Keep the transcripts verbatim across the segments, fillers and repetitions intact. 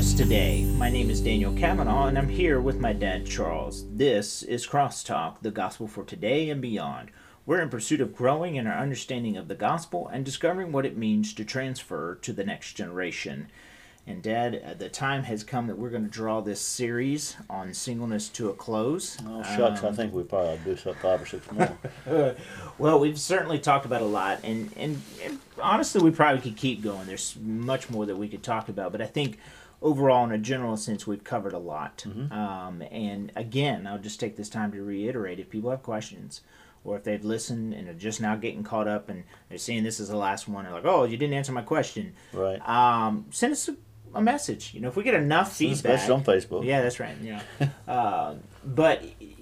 Witness Today. My name is Daniel Kavanaugh, and I'm here with my dad, Charles. This is Crosstalk, the gospel for today and beyond. We're in pursuit of growing in our understanding of the gospel and discovering what it means to transfer to the next generation. And Dad, uh, the time has come that we're going to draw this series on singleness to a close. Oh, shucks, Um, I think we probably ought to do some five or six more. Well, we've certainly talked about a lot, and, and, and honestly, we probably could keep going. There's much more that we could talk about, but I think overall, in a general sense, we've covered a lot. Mhm. Um, and again, I'll just take this time to reiterate, if people have questions, or if they've listened and are just now getting caught up and they're seeing this as the last one, they're like, oh, you didn't answer my question. Right. Um, send us a, a message. You know, if we get enough feedback. Especially on Facebook. Yeah, that's right. Yeah. uh, but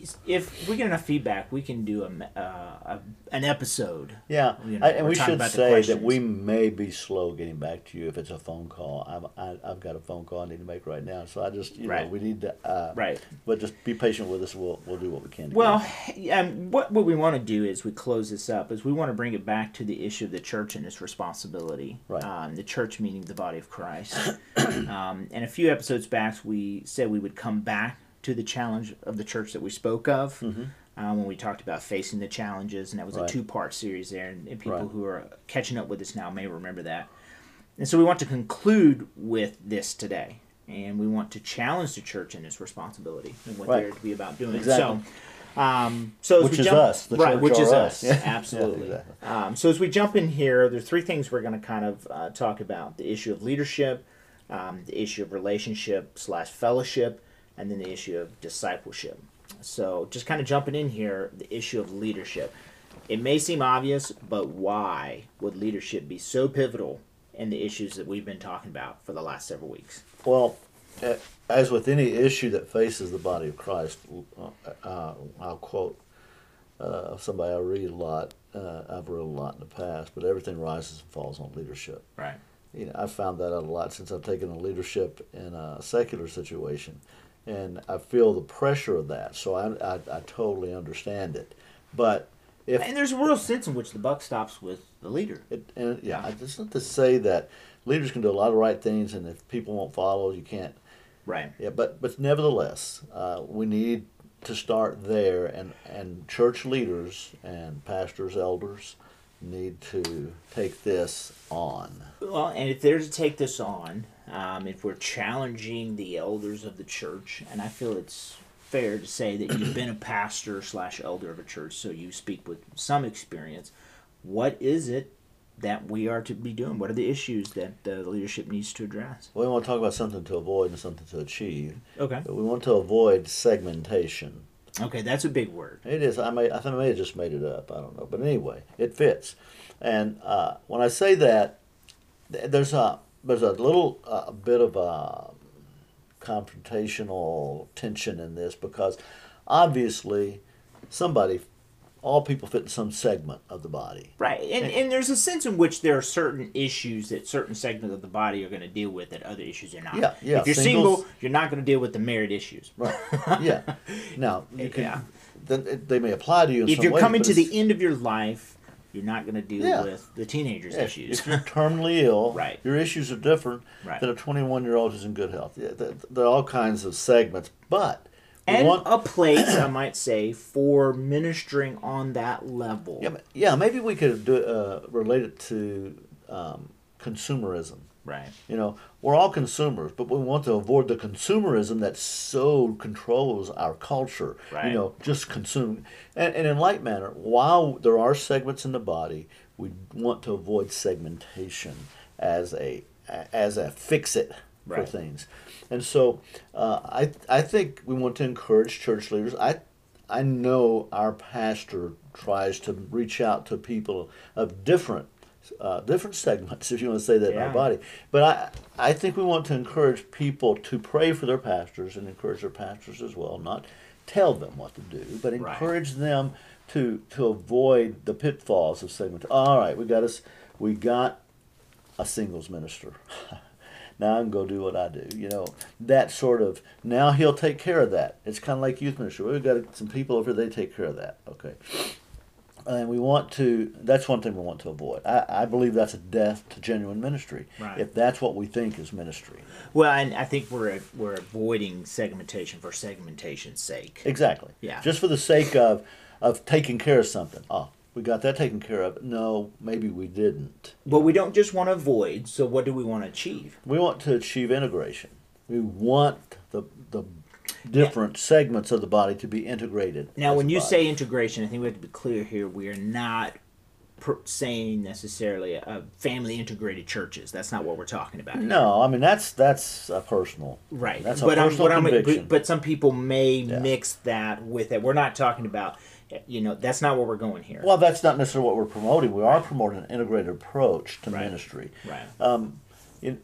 if we get enough feedback, we can do a, uh, a an episode. Yeah, You know, I, and we're we talking should about the say that questions. we may be slow getting back to you if it's a phone call. I've, I, I've got a phone call I need to make right now, so I just, you Right. know, we need to, uh, Right. but just be patient with us. We'll we'll do what we can. To Well, get um, what what we want to do is we close this up is we want to bring it back to the issue of the church and its responsibility. Right. Um, the church meaning the body of Christ. um, and a few episodes back, we said we would come back to the challenge of the church that we spoke of Mhm. um, when we talked about facing the challenges, and that was Right. a two-part series there. And, and people Right. who are catching up with us now may remember that. And so we want to conclude with this today. And we want to challenge the church in its responsibility and what Right. they're to be about doing. Exactly. So, um, so as Which we is jump, us, the right? church Which or is us. us, Yeah. absolutely. Yeah, exactly. Um, so as we jump in here, there are three things we're going to kind of uh, talk about: the issue of leadership, um, the issue of relationship slash fellowship, and then the issue of discipleship. So just kind of jumping in here, the issue of leadership. It may seem obvious, but why would leadership be so pivotal in the issues that we've been talking about for the last several weeks? Well, uh, as with any issue that faces the body of Christ, uh, uh, I'll quote uh, somebody I read a lot. Uh, I've read a lot in the past, but everything rises and falls on leadership. Right. You know, I've found that out a lot since I've taken a leadership in a secular situation, and I feel the pressure of that. So I, I, I totally understand it. But if And there's a real sense in which the buck stops with the leader. it, and yeah, it's not to say that leaders can do a lot of right things, and if people won't follow, you can't. Right. Yeah, but but nevertheless, uh, we need to start there, and and church leaders and pastors, elders need to take this on. Well, and if they're to take this on, um, if we're challenging the elders of the church, and I feel it's fair to say that you've been a pastor slash elder of a church, so you speak with some experience, what is it that we are to be doing? What are the issues that the leadership needs to address? We want to talk about something to avoid and something to achieve. Okay. We want to avoid segmentation. Okay, that's a big word. It is. I may. I think I may have just made it up. I don't know. But anyway, it fits. And uh, when I say that, th- there's a there's a little uh, bit of a confrontational tension in this because obviously somebody, all people fit in some segment of the body. Right, and, and there's a sense in which there are certain issues that certain segments of the body are going to deal with that other issues are not. Yeah, yeah, If you're singles- single, you're not going to deal with the married issues. Right. Yeah. Now you can. Yeah. Then it- they may apply to you in If some you're ways, coming but to it's- the end of your life, you're not going to deal Yeah. with the teenagers' Yeah, issues. If you're terminally ill, Right. your issues are different Right. than a twenty-one-year-old who's in good health. Yeah, th- there are all kinds of segments, but we and want, a place, I might say, for ministering on that level. yeah, ma- yeah, maybe we could do uh, relate it to um, consumerism. Right. You know, we're all consumers, but we want to avoid the consumerism that so controls our culture. Right. You know, just consume. And, and in like manner, while there are segments in the body, we want to avoid segmentation as a as a fix-it for Right. things. And so, uh, I I think we want to encourage church leaders. I I know our pastor tries to reach out to people of different uh, different segments, if you want to say that in Yeah. our body. But I I think we want to encourage people to pray for their pastors and encourage their pastors as well, not tell them what to do, but Right. encourage them to to avoid the pitfalls of segment. All right, we got us, we got a singles minister. Now I can go do what I do. You know, that sort of, now he'll take care of that. It's kind of like youth ministry. We've got some people over there, they take care of that. Okay. And we want to, that's one thing we want to avoid. I, I believe that's a death to genuine ministry. Right. If that's what we think is ministry. Well, and I think we're we're avoiding segmentation for segmentation's sake. Exactly. Yeah. Just for the sake of, of taking care of something. Oh, we got that taken care of. No, maybe we didn't. But we don't just want to avoid, so what do we want to achieve? We want to achieve integration. We want the, the different segments of the body to be integrated. Now, as when a you body. say integration, I think we have to be clear here. We are not per- saying necessarily uh, family integrated churches. That's not what we're talking about. here. No, I mean, that's that's a personal. Right. That's a but I'm, personal what I'm, conviction. but, but some people may Yeah. mix that with it. We're not talking about, you know, that's not where we're going here. Well, that's not necessarily what we're promoting. We are promoting an integrated approach to Right. ministry. Right. Um, in,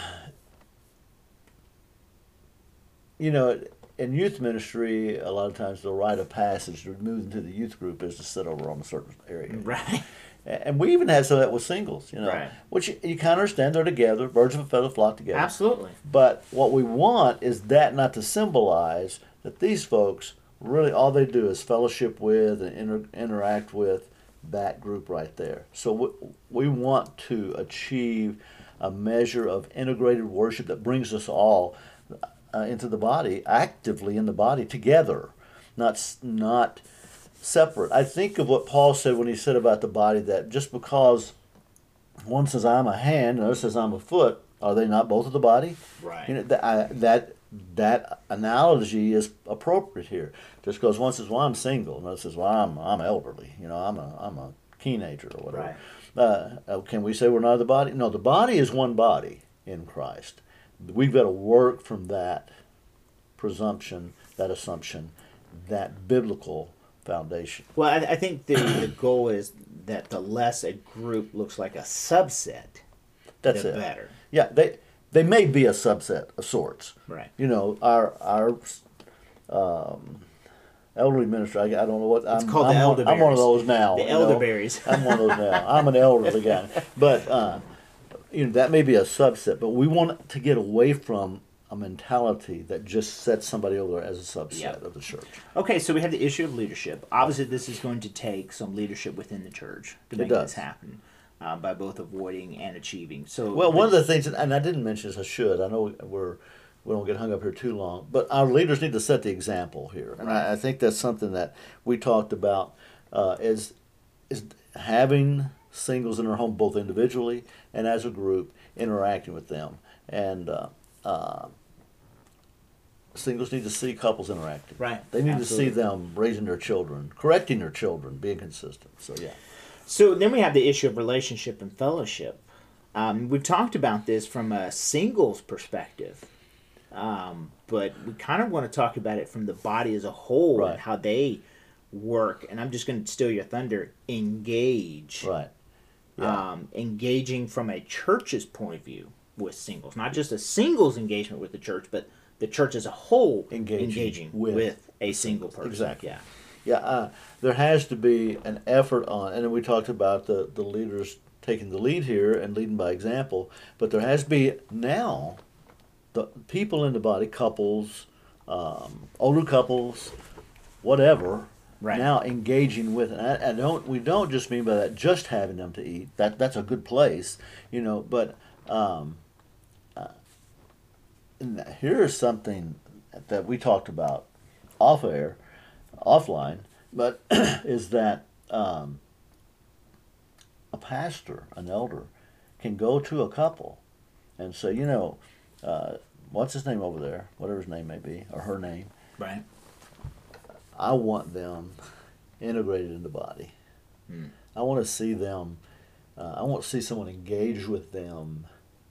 you know, in youth ministry, a lot of times the rite of passage to move into the youth group is to sit over on a certain area. Right. And we even have some of that with singles, you know, Right. which you, you kind of understand they're together, birds of a feather flock together. Absolutely. But what we want is that not to symbolize that these folks really all they do is fellowship with and inter- interact with that group right there. So we, we want to achieve a measure of integrated worship that brings us all uh, into the body, actively in the body together, not s- not separate. I think of what Paul said when he said about the body, that just because one says I'm a hand and the other says I'm a foot, are they not both of the body? Right. You know, that, I, that that analogy is appropriate here. Just because one says, "Well, I'm single," and the other says, "Well, I'm I'm elderly," you know, I'm a I'm a teenager or whatever. Right. Uh, uh, can we say we're not the body? No, the body is one body in Christ. We've got to work from that presumption, that assumption, that biblical foundation. Well, I, I think the, the goal is that the less a group looks like a subset, That's the it. better. Yeah, they they may be a subset of sorts. Right. You know, our our um, elderly minister. I, I don't know what It's I'm, called I'm the one, I'm one of elderberries. those now. The you know. elderberries. I'm one of those now. I'm an elderly guy, but uh, you know that may be a subset. But we want to get away from a mentality that just sets somebody over as a subset Yep. of the church. Okay, so we have the issue of leadership. Obviously, this is going to take some leadership within the church to It make does. this happen, uh, by both avoiding and achieving. So, Well, one of the things, and I didn't mention this, I should. I know we're we don't get hung up here too long, but our leaders need to set the example here, and I, I think that's something that we talked about uh, is is having singles in their home, both individually and as a group, interacting with them, and uh, uh, singles need to see couples interacting. Right. They need Absolutely. to see them raising their children, correcting their children, being consistent. So yeah. So then we have the issue of relationship and fellowship. Um, we've talked about this from a singles perspective, um, but we kind of want to talk about it from the body as a whole Right. and how they work. And I'm just going to steal your thunder. Engage. Right. Yeah. Um, engaging from a church's point of view with singles, not just a singles engagement with the church, but the church as a whole Engaging engaging, with with, a single person. Exactly. Yeah. Yeah, uh, there has to be an effort on, and then we talked about the, the leaders taking the lead here and leading by example, but there has to be now the people in the body, couples, um, older couples, whatever, Right. now engaging with it. And I, I don't, we don't just mean by that just having them to eat. That that's a good place, you know. But um, uh, and here's something that we talked about off air, offline, but is that um, a pastor, an elder, can go to a couple and say, you know, uh, what's his name over there, whatever his name may be, or her name, Right. I want them integrated in the body. Hmm. I want to see them, uh, I want to see someone engage with them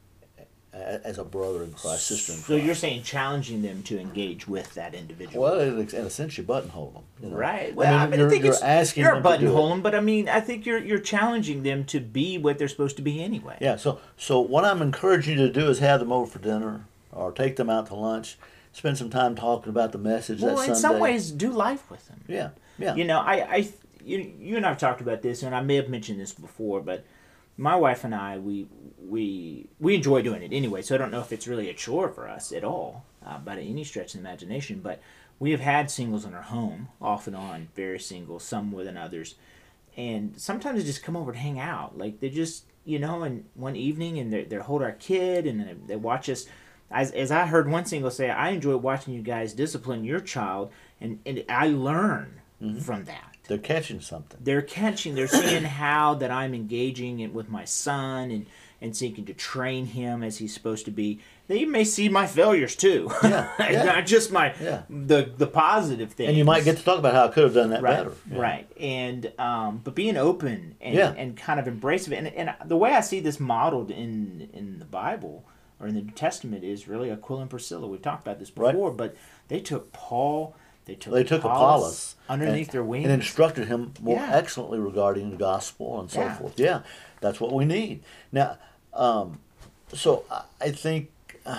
a- as a brother in Christ, sister in Christ. So you're saying challenging them to engage with that individual. Well, in a sense, you buttonhole them. You know? Right. I Well, I mean, mean, you're, I think you're it's, asking you're them to do it. buttonholing, but I mean, I think you're you're challenging them to be what they're supposed to be anyway. Yeah, so so what I'm encouraging you to do is have them over for dinner or take them out to lunch, spend some time talking about the message Well, that in Sunday. some ways, do life with them. Yeah, yeah. You know, I, I, you, you and I have talked about this, and I may have mentioned this before, but my wife and I, we, we, we enjoy doing it anyway. So I don't know if it's really a chore for us at all, uh, by any stretch of the imagination. But we have had singles in our home, off and on, various singles, some more than others, and sometimes they just come over and hang out. Like they just, you know, and one evening and they they hold our kid and they, they watch us. As, as I heard one single say, I enjoy watching you guys discipline your child, and, and I learn mm-hmm. from that. They're catching something. They're catching, they're seeing how that I'm engaging in, with my son and, and seeking to train him as he's supposed to be. They may see my failures too. Yeah, yeah. Not just my yeah. the the positive things. And you might get to talk about how I could have done that right, better. Yeah. Right. And um, but being open and, yeah. and kind of embracing it. And, and the way I see this modeled in in the Bible or in the New Testament is really Aquila and Priscilla. We've talked about this before, right. but they took Paul, they took, they took Apollos, Apollos underneath and, their wings. And instructed him more yeah. excellently regarding the gospel and so yeah. forth. Yeah, that's what we need. Now, um, so I think uh,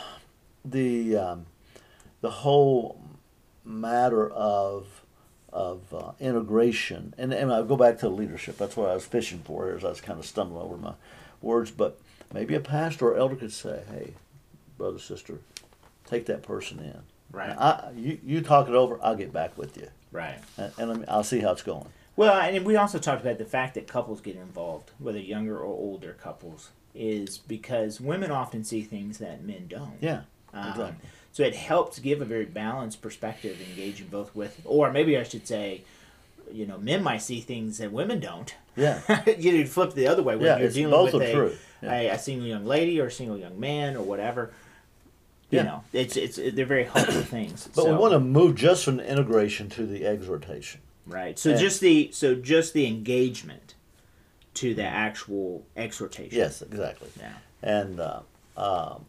the um, the whole matter of of uh, integration, and, and I'll go back to leadership. That's what I was fishing for here as I was kind of stumbling over my words. But maybe a pastor or elder could say, hey, brother, sister, take that person in. Right. I, you, you talk it over, I'll get back with you. Right. And, and let me, I'll see how it's going. Well, and we also talked about the fact that couples get involved, whether younger or older couples, is because women often see things that men don't. Yeah, um, exactly. So it helps give a very balanced perspective, engaging both with, or maybe I should say, you know, men might see things that women don't. Yeah. You flip the other way when yeah, you're it's dealing both with are a, true. Yeah. a, a single young lady or a single young man or whatever. You yeah. know, it's it's they're very helpful things. But so, we want to move just from the integration to the exhortation. Right. So and, just the so just the engagement to the actual exhortation. Yes, exactly. Yeah. And uh, um,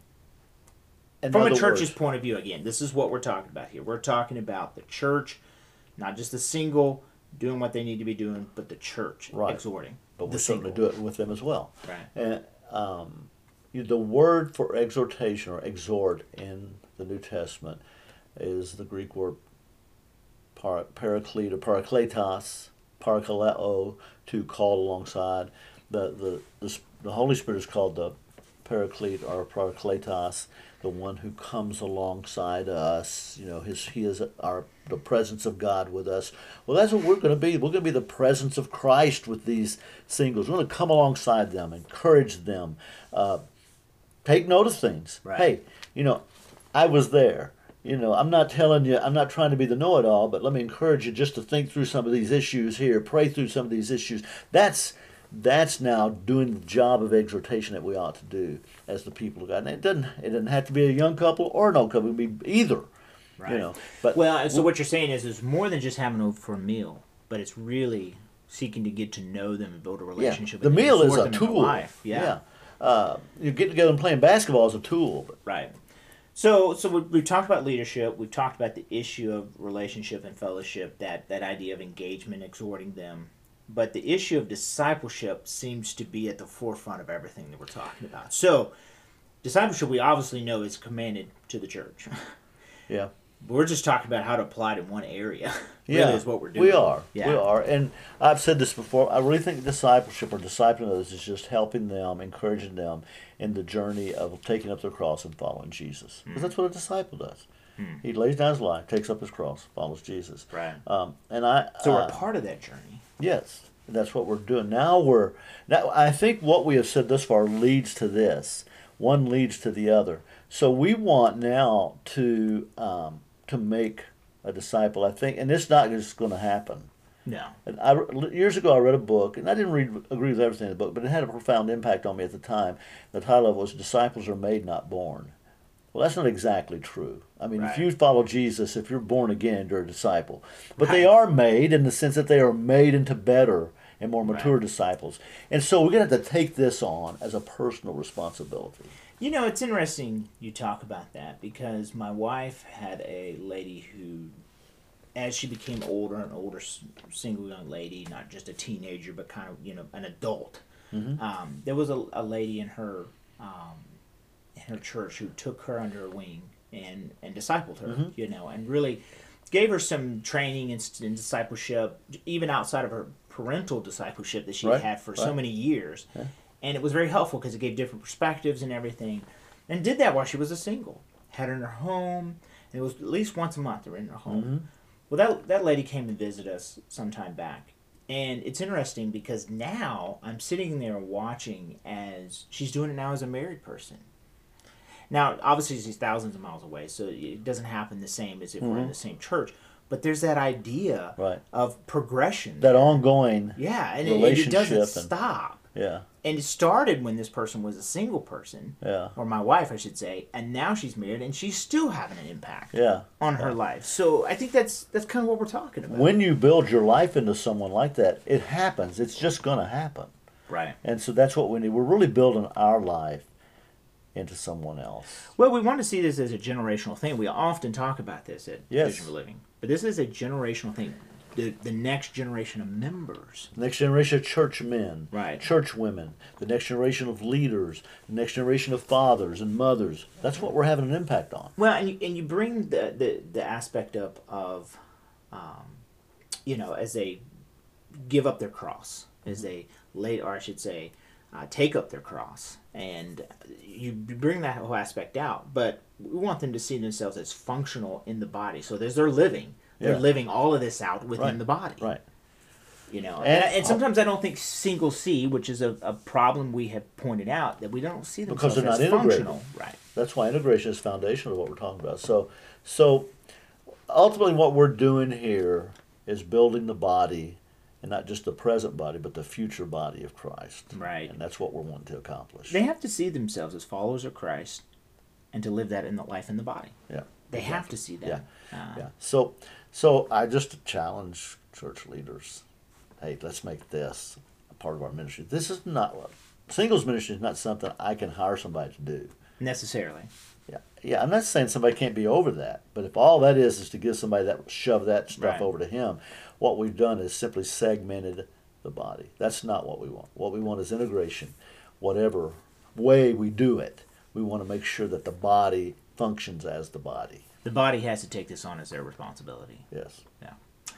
in from a other church's words, point of view, again, this is what we're talking about here. We're talking about the church, not just the single doing what they need to be doing, but the church right. exhorting. But we the certainly single. do it with them as well. Right. And um, the word for exhortation or exhort in the New Testament is the Greek word par- paraclete or parakletos, parakaleo, to call alongside. The, the, the, the Holy Spirit is called the paraclete or parakletos, the one who comes alongside us. You know, his he is our the presence of God with us. Well, that's what we're going to be. We're going to be the presence of Christ with these singles. We're going to come alongside them, encourage them, uh, take note of things. Right. Hey, you know, I was there. You know, I'm not telling you, I'm not trying to be the know-it-all, but let me encourage you just to think through some of these issues here, pray through some of these issues. That's that's now doing the job of exhortation that we ought to do as the people of God. And it doesn't it doesn't have to be a young couple or an old couple. It can be either. Right. You know. But well, so what you're saying is it's more than just having them over for a meal, but it's really seeking to get to know them and build a relationship yeah. with the them. meal is them a in their tool. life. Yeah. yeah. Uh, you get together and playing basketball is a tool. But. Right. So, so we, we've talked about leadership. We've talked about the issue of relationship and fellowship. That that idea of engagement, exhorting them. But the issue of discipleship seems to be at the forefront of everything that we're talking about. So, discipleship, we obviously know, is commanded to the church. Yeah. We're just talking about how to apply it in one area. Yeah, really is what we're doing. We are. Yeah. We are. And I've said this before. I really think discipleship or discipling others is just helping them, encouraging them in the journey of taking up their cross and following Jesus. Because mm. that's what a disciple does. Mm. He lays down his life, takes up his cross, follows Jesus. Right. Um, and I. So uh, we're part of that journey. Yes, that's what we're doing. Now we're now. I think what we have said thus far leads to this. One leads to the other. So we want now to um, to make a disciple. I think, and it's not just going to happen. No. And I, years ago, I read a book, and I didn't read agree with everything in the book, but it had a profound impact on me at the time. The title of it was "Disciples Are Made, Not Born." Well, that's not exactly true. I mean, right. if you follow Jesus, if you're born again, you're a disciple. But right. they are made in the sense that they are made into better and more mature right. disciples. And so we're going to have to take this on as a personal responsibility. You know, it's interesting you talk about that because my wife had a lady who, as she became older, an older single young lady, not just a teenager, but kind of, you know, an adult, mm-hmm. um, there was a, a lady in her um, in her church who took her under her wing and, and discipled her, mm-hmm. you know, and really gave her some training and, and discipleship, even outside of her parental discipleship that she right. had for right. so many years. Yeah. And it was very helpful because it gave different perspectives and everything. And did that while she was a single. Had her in her home. And it was at least once a month they were in her home. Mm-hmm. Well, that that lady came to visit us some time back. And it's interesting because now I'm sitting there watching as she's doing it now as a married person. Now, obviously, she's thousands of miles away, so it doesn't happen the same as if we're in the same church. But there's that idea Right. of progression. That ongoing yeah, and it, it relationship doesn't and- stop. yeah, And it started when this person was a single person, yeah, or my wife, I should say, and now she's married, and she's still having an impact yeah. on her life. So I think that's that's kind of what we're talking about. When you build your life into someone like that, it happens. It's just going to happen. Right. And so that's what we need. We're really building our life into someone else. Well, we want to see this as a generational thing. We often talk about this at Yes. Vision for Living, but this is a generational thing. The the next generation of members. Next generation of church men, Right. church women, the next generation of leaders, the next generation of fathers and mothers. That's what we're having an impact on. Well, and you, and you bring the, the, the aspect up of, um, you know, as they give up their cross, as they lay, or I should say, uh, take up their cross, and you bring that whole aspect out. But we want them to see themselves as functional in the body. So there's they're living, they're Yeah. living all of this out within Right. the body. Right. You know, And- and, and sometimes I don't think single C, which is a, a problem we have pointed out, that we don't see Because themselves they're as not integrated. functional. Right. That's why integration is foundational to what we're talking about. So, so ultimately, what we're doing here is building the body, and not just the present body, but the future body of Christ. Right. And that's what we're wanting to accomplish. They have to see themselves as followers of Christ, and to live that in the life in the body. yeah. They have to see that. Yeah. Uh, Yeah. So, so I just challenge church leaders. Hey, let's make this a part of our ministry. This is not singles ministry is not something I can hire somebody to do. Necessarily. Yeah, yeah. I'm not saying somebody can't be over that, but if all that is is to give somebody that shove that stuff Right. over to him, what we've done is simply segmented the body. That's not what we want. What we want is integration. Whatever way we do it, we want to make sure that the body functions as the body. The body has to take this on as their responsibility. Yes. Yeah.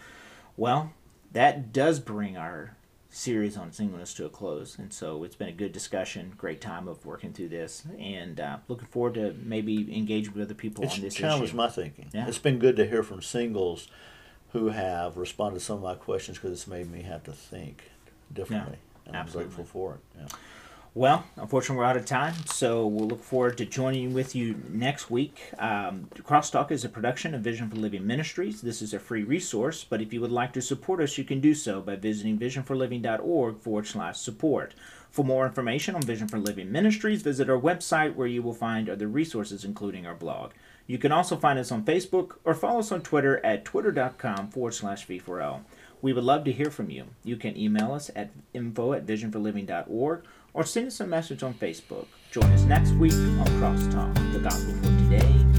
Well, that does bring our series on singleness to a close. And so it's been a good discussion, great time of working through this, and uh, looking forward to maybe engage with other people It's on this challenged issue. my thinking. Yeah. It's been good to hear from singles who have responded to some of my questions because it's made me have to think differently. and I'm absolutely. grateful for it. Yeah. Well, unfortunately, we're out of time, so we'll look forward to joining with you next week. Um, Crosstalk is a production of Vision for Living Ministries. This is a free resource, but if you would like to support us, you can do so by visiting visionforliving.org forward slash support. For more information on Vision for Living Ministries, visit our website where you will find other resources, including our blog. You can also find us on Facebook or follow us on Twitter at twitter.com forward slash V4L. We would love to hear from you. You can email us at info at visionforliving.org or send us a message on Facebook. Join us next week on Crosstalk, the gospel for today